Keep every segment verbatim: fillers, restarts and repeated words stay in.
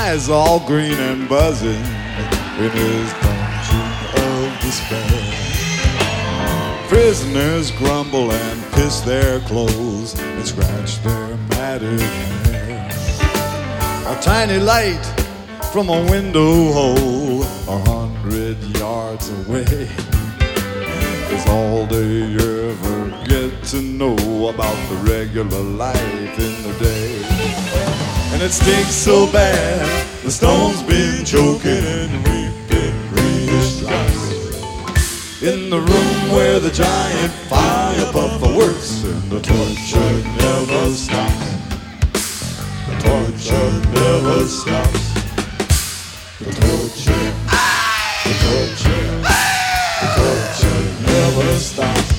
Flies all green and buzzing in his dungeon of despair. Prisoners grumble and piss their clothes and scratch their matted hair. A tiny light from a window hole a hundred yards away is all they ever get to know about the regular life in the day. And it stinks so bad, the stone's been choking and reaping greenish drops. In the room where the giant fire puffer works, and the torture never stops. The torture never stops. The torture, the torture, the torture never stops.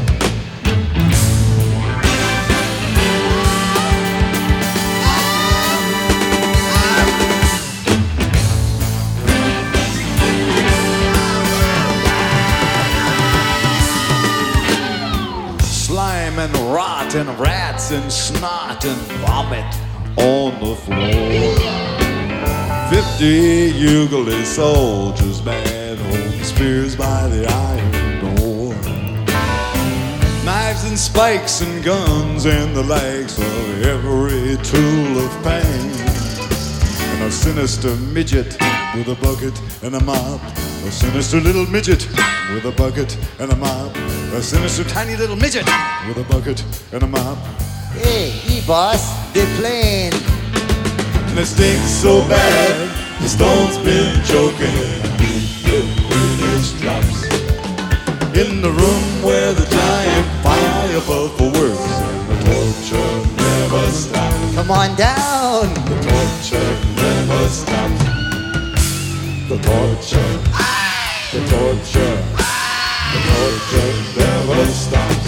Slime and rot and rats and snot and vomit on the floor. Fifty Ugalese soldiers man hold spears by the iron door. Knives and spikes and guns and the likes of every tool of pain. And a sinister midget with a bucket and a mop. A sinister little midget with a bucket and a mop. A sinister tiny little midget with a bucket and a mop. Hey, hey boss, they're playing. And it stinks so bad, the stone's been choking and greenish drops. In the room where the giant fire buffer works, and the torture never stops. Come on down. The torture never stops. The torture, the torture, the torture never stops.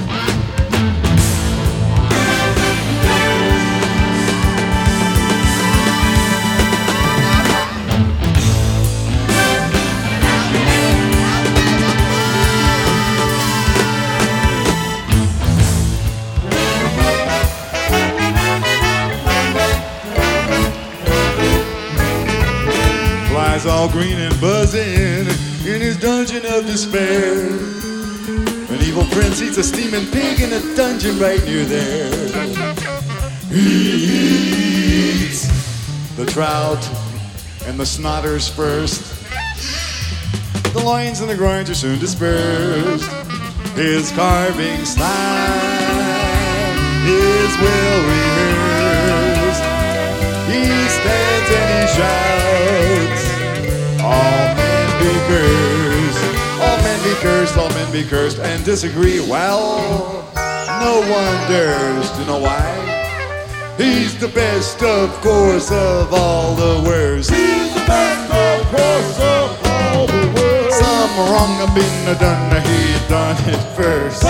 Flies all green and buzzing in his dungeon of despair. An evil prince eats a steaming pig in a dungeon right near there. He eats the trout and the snotters first. The loins and the groins are soon dispersed. His carving style is well rehearsed. He stands and he shouts, all men be cursed, all men be cursed, all men be cursed, and disagree. Well, no one dares to know why. He's the best, of course, of all the worst. He's the best, of course, of all the worst. Some wrong have been done, he done it first.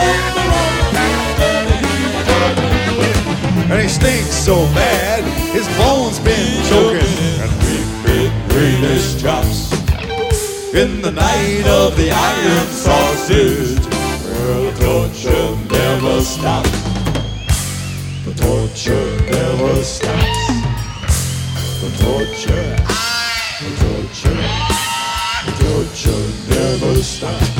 And he stinks so bad, his bones been choking and weeping greenish drops. In the night of the iron sausage, where the torture never stops. The torture never stops. The torture, the torture, the torture never stops.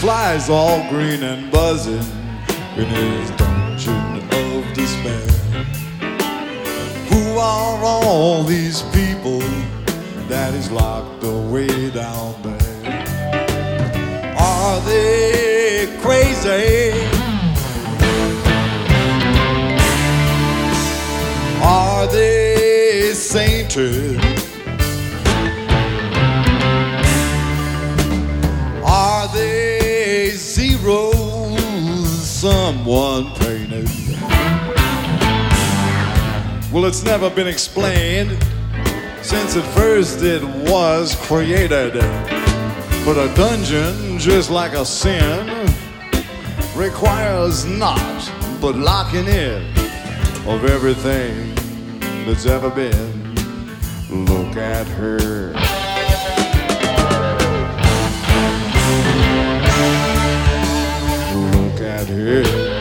flies all green and buzzing in his dungeon of despair. Who are all these people that is locked away down there? Are they crazy? Are they sainted? Are they zeros someone painted? Well, it's never been explained since at first it was created. But a dungeon, just like a sin, requires not but locking in of everything that's ever been. Look at her. Look at her.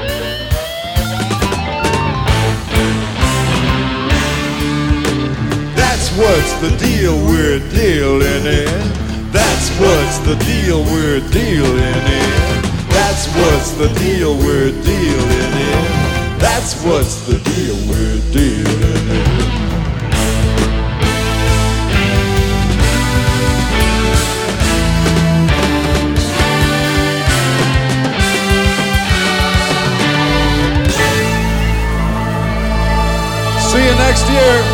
That's what's the deal we're dealing in. That's what's the deal we're dealing in. That's what's the deal we're dealing in. That's what's the deal we're dealing in. See you next year.